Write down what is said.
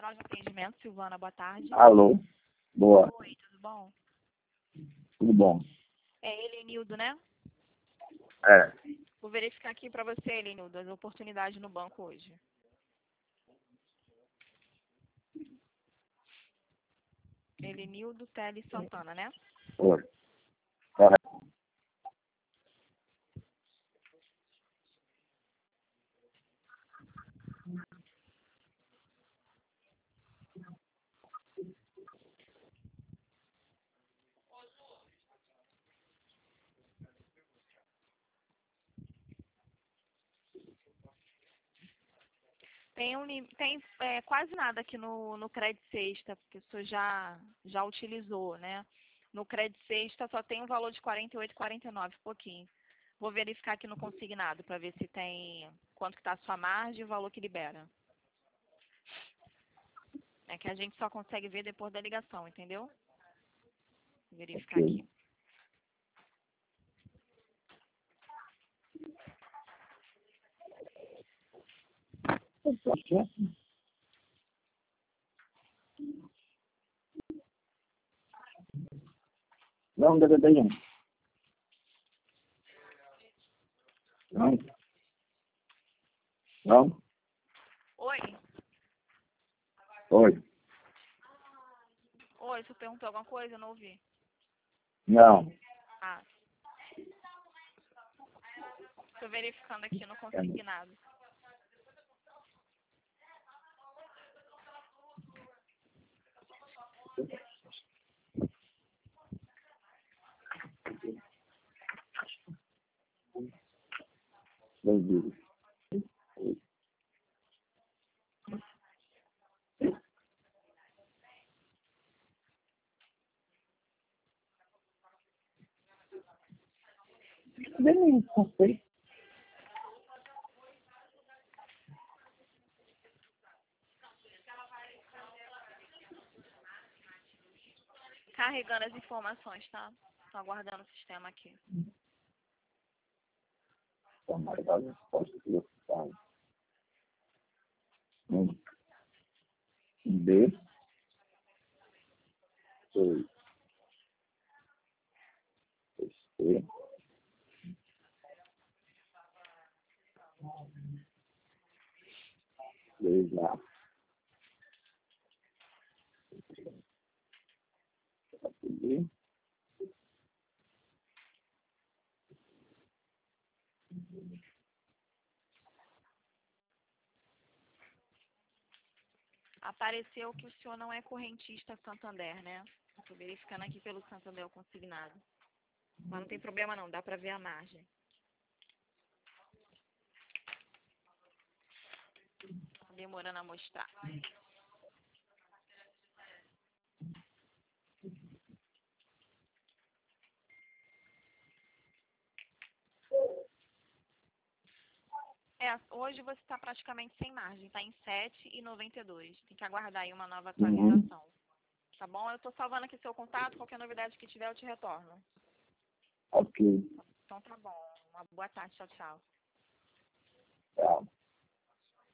Loja de atendimento, Silvana, boa tarde. Alô, boa, Oi, tudo bom? tudo bom? É Elenildo, né? É, Vou verificar aqui para você, Elenildo, as oportunidades no banco hoje. Elenildo Teles Santana, né? oi, correto. Tem quase nada aqui no Crédito Sexta, porque o senhor já utilizou, né? No Crédito Sexta só tem um valor de 48,49, pouquinho. Vou verificar aqui no consignado para ver se tem quanto que está a sua margem e o valor que libera. É que a gente só consegue ver depois da ligação, entendeu? Vou verificar Ok. aqui. Não, DVD1. Não, não, Oi? oi, Oi, você perguntou alguma coisa? Eu não ouvi. não. Ah, estou verificando aqui no consignado. Bem-vindo. Bem, sei. Carregando as informações, tá? Estou aguardando o sistema aqui. Tá mais a resposta que eu falo. B, 2, C, 2A. B, Apareceu que o senhor não é correntista Santander, né? Estou verificando aqui pelo Santander o consignado. Mas não tem problema não, dá para ver a margem. Tá demorando a mostrar. Hoje você está praticamente sem margem, está em 7,92. Tem que aguardar aí uma nova atualização. Tá bom? Eu estou salvando aqui seu contato, qualquer novidade que tiver eu te retorno. ok, Então tá bom. Uma boa tarde, tchau, tchau. tá.